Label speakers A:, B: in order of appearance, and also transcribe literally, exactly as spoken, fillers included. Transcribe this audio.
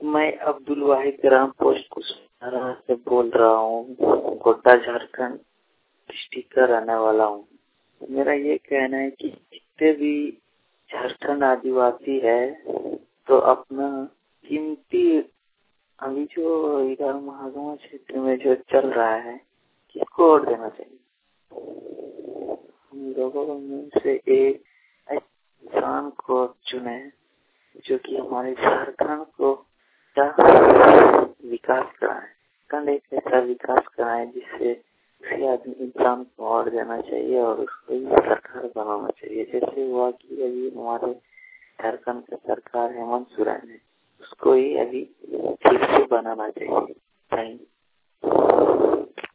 A: मैं अब्दुल वाहिद ग्राम पोस्ट कुशवाहा से बोल रहा हूँ। गोड्डा झारखंड डिस्ट्रिक्ट का रहने वाला हूँ। मेरा ये कहना है कि जितने भी झारखंड आदिवासी है तो अपना कीमती अभी जो इधर महागमा क्षेत्र में जो चल रहा है किसको वोट देना चाहिए। हम लोगों में से एक इंसान को चुने जो कि हमारे झारखंड को विकास कराए, खंड एक ऐसा विकास कराए जिससे किसी आदमी इंसान को वोट देना चाहिए और उसको ही सरकार बनाना चाहिए। जैसे हुआ कि अभी हमारे झारखंड का सरकार हेमंत सोरेन है, उसको ही अभी फिर से बनाना चाहिए। Thank you.